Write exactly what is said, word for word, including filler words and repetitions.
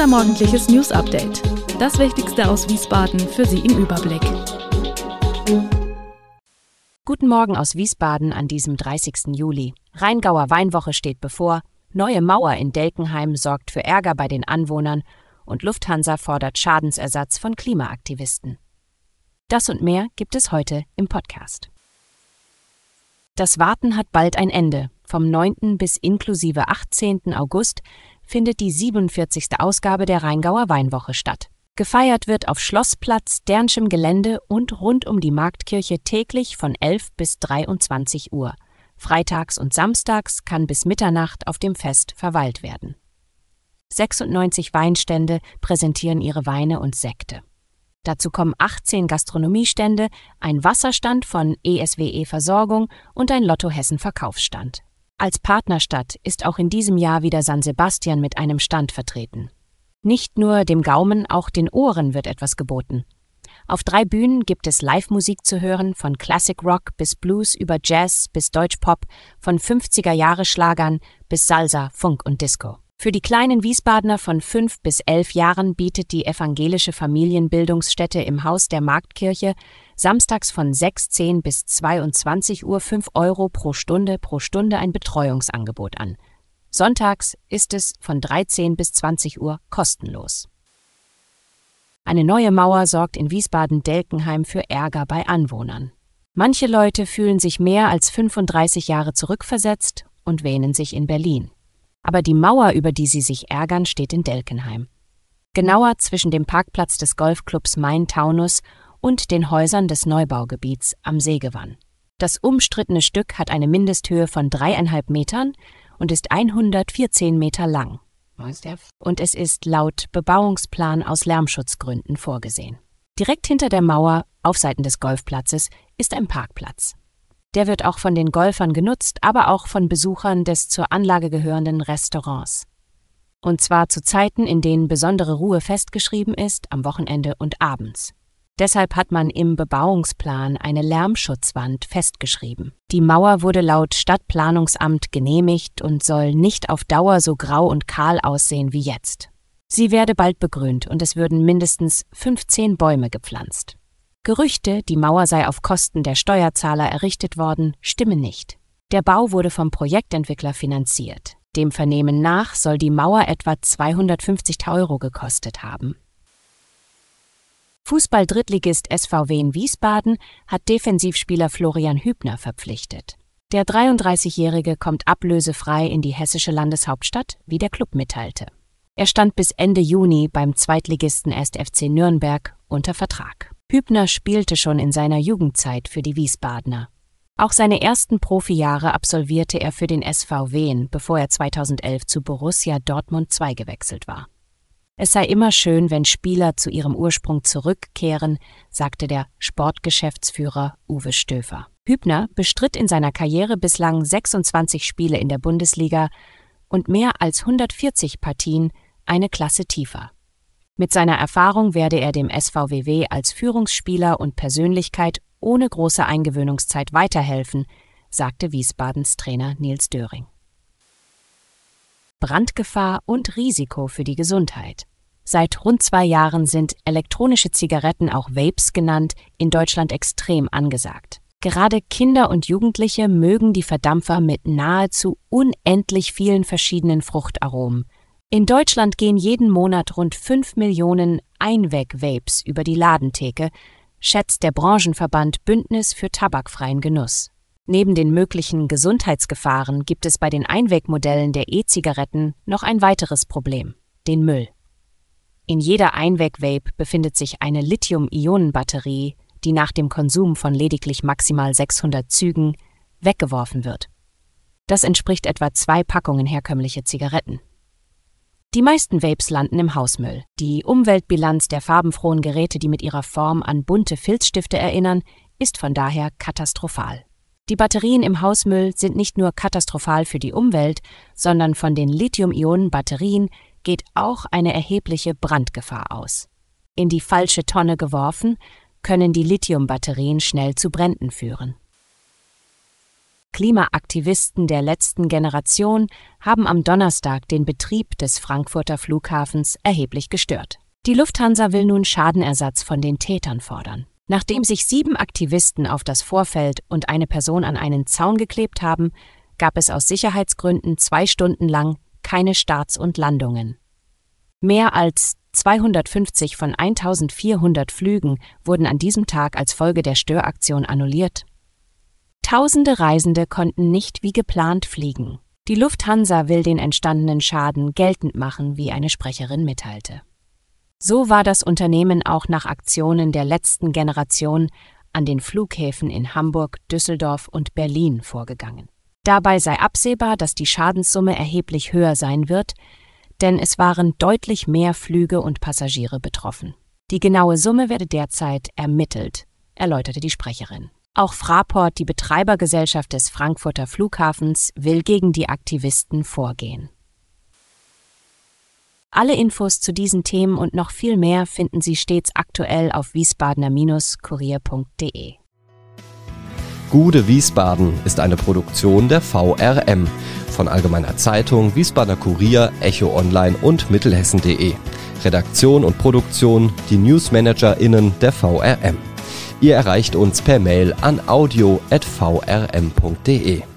Unser morgendliches News-Update. Das Wichtigste aus Wiesbaden für Sie im Überblick. Guten Morgen aus Wiesbaden an diesem dreißigsten Juli. Rheingauer Weinwoche steht bevor, neue Mauer in Delkenheim sorgt für Ärger bei den Anwohnern und Lufthansa fordert Schadensersatz von Klimaaktivisten. Das und mehr gibt es heute im Podcast. Das Warten hat bald ein Ende. Vom neunten bis inklusive achtzehnten August findet die siebenundvierzigste Ausgabe der Rheingauer Weinwoche statt. Gefeiert wird auf Schlossplatz, Dernschem Gelände und rund um die Marktkirche täglich von elf bis dreiundzwanzig Uhr. Freitags und samstags kann bis Mitternacht auf dem Fest verweilt werden. sechsundneunzig Weinstände präsentieren ihre Weine und Sekte. Dazu kommen achtzehn Gastronomiestände, ein Wasserstand von E S W E Versorgung und ein Lotto Hessen Verkaufsstand. Als Partnerstadt ist auch in diesem Jahr wieder San Sebastian mit einem Stand vertreten. Nicht nur dem Gaumen, auch den Ohren wird etwas geboten. Auf drei Bühnen gibt es Live-Musik zu hören, von Classic Rock bis Blues über Jazz bis Deutschpop, von fünfziger-Jahre-Schlagern bis Salsa, Funk und Disco. Für die kleinen Wiesbadener von fünf bis elf Jahren bietet die evangelische Familienbildungsstätte im Haus der Marktkirche samstags von sechs Uhr zehn bis zweiundzwanzig Uhr fünf Euro pro Stunde pro Stunde ein Betreuungsangebot an. Sonntags ist es von dreizehn bis zwanzig Uhr kostenlos. Eine neue Mauer sorgt in Wiesbaden-Delkenheim für Ärger bei Anwohnern. Manche Leute fühlen sich mehr als fünfunddreißig Jahre zurückversetzt und wähnen sich in Berlin. Aber die Mauer, über die sie sich ärgern, steht in Delkenheim. Genauer zwischen dem Parkplatz des Golfclubs Main-Taunus und den Häusern des Neubaugebiets am Seegewann. Das umstrittene Stück hat eine Mindesthöhe von dreieinhalb Metern und ist hundertvierzehn Meter lang. Und es ist laut Bebauungsplan aus Lärmschutzgründen vorgesehen. Direkt hinter der Mauer, auf Seiten des Golfplatzes, ist ein Parkplatz. Der wird auch von den Golfern genutzt, aber auch von Besuchern des zur Anlage gehörenden Restaurants. Und zwar zu Zeiten, in denen besondere Ruhe festgeschrieben ist, am Wochenende und abends. Deshalb hat man im Bebauungsplan eine Lärmschutzwand festgeschrieben. Die Mauer wurde laut Stadtplanungsamt genehmigt und soll nicht auf Dauer so grau und kahl aussehen wie jetzt. Sie werde bald begrünt und es würden mindestens fünfzehn Bäume gepflanzt. Gerüchte, die Mauer sei auf Kosten der Steuerzahler errichtet worden, stimmen nicht. Der Bau wurde vom Projektentwickler finanziert. Dem Vernehmen nach soll die Mauer etwa zweihundertfünfzig Euro gekostet haben. Fußball-Drittligist S V W in Wiesbaden hat Defensivspieler Florian Hübner verpflichtet. Der dreiunddreißigjährige kommt ablösefrei in die hessische Landeshauptstadt, wie der Klub mitteilte. Er stand bis Ende Juni beim Zweitligisten erster F C Nürnberg unter Vertrag. Hübner spielte schon in seiner Jugendzeit für die Wiesbadener. Auch seine ersten Profijahre absolvierte er für den S V W, bevor er zweitausendelf zu Borussia Dortmund zwei gewechselt war. Es sei immer schön, wenn Spieler zu ihrem Ursprung zurückkehren, sagte der Sportgeschäftsführer Uwe Stöfer. Hübner bestritt in seiner Karriere bislang sechsundzwanzig Spiele in der Bundesliga und mehr als hundertvierzig Partien, eine Klasse tiefer. Mit seiner Erfahrung werde er dem S V W W als Führungsspieler und Persönlichkeit ohne große Eingewöhnungszeit weiterhelfen, sagte Wiesbadens Trainer Nils Döring. Brandgefahr und Risiko für die Gesundheit. Seit rund zwei Jahren sind elektronische Zigaretten, auch Vapes genannt, in Deutschland extrem angesagt. Gerade Kinder und Jugendliche mögen die Verdampfer mit nahezu unendlich vielen verschiedenen Fruchtaromen. In Deutschland gehen jeden Monat rund fünf Millionen Einweg-Vapes über die Ladentheke, schätzt der Branchenverband Bündnis für tabakfreien Genuss. Neben den möglichen Gesundheitsgefahren gibt es bei den Einwegmodellen der E-Zigaretten noch ein weiteres Problem: den Müll. In jeder Einweg-Vape befindet sich eine Lithium-Ionen-Batterie, die nach dem Konsum von lediglich maximal sechshundert Zügen weggeworfen wird. Das entspricht etwa zwei Packungen herkömmliche Zigaretten. Die meisten Vapes landen im Hausmüll. Die Umweltbilanz der farbenfrohen Geräte, die mit ihrer Form an bunte Filzstifte erinnern, ist von daher katastrophal. Die Batterien im Hausmüll sind nicht nur katastrophal für die Umwelt, sondern von den Lithium-Ionen-Batterien geht auch eine erhebliche Brandgefahr aus. In die falsche Tonne geworfen, können die Lithium-Batterien schnell zu Bränden führen. Klimaaktivisten der letzten Generation haben am Donnerstag den Betrieb des Frankfurter Flughafens erheblich gestört. Die Lufthansa will nun Schadenersatz von den Tätern fordern. Nachdem sich sieben Aktivisten auf das Vorfeld und eine Person an einen Zaun geklebt haben, gab es aus Sicherheitsgründen zwei Stunden lang keine Starts und Landungen. Mehr als zweihundertfünfzig von eintausendvierhundert Flügen wurden an diesem Tag als Folge der Störaktion annulliert. Tausende Reisende konnten nicht wie geplant fliegen. Die Lufthansa will den entstandenen Schaden geltend machen, wie eine Sprecherin mitteilte. So war das Unternehmen auch nach Aktionen der letzten Generation an den Flughäfen in Hamburg, Düsseldorf und Berlin vorgegangen. Dabei sei absehbar, dass die Schadenssumme erheblich höher sein wird, denn es waren deutlich mehr Flüge und Passagiere betroffen. Die genaue Summe werde derzeit ermittelt, erläuterte die Sprecherin. Auch Fraport, die Betreibergesellschaft des Frankfurter Flughafens, will gegen die Aktivisten vorgehen. Alle Infos zu diesen Themen und noch viel mehr finden Sie stets aktuell auf wiesbadener Kurier punkt de. Gude Wiesbaden ist eine Produktion der V R M von Allgemeiner Zeitung, Wiesbadener Kurier, Echo Online und Mittelhessen punkt de. Redaktion und Produktion die NewsmanagerInnen der V R M. Ihr erreicht uns per Mail an audio at v r m punkt de.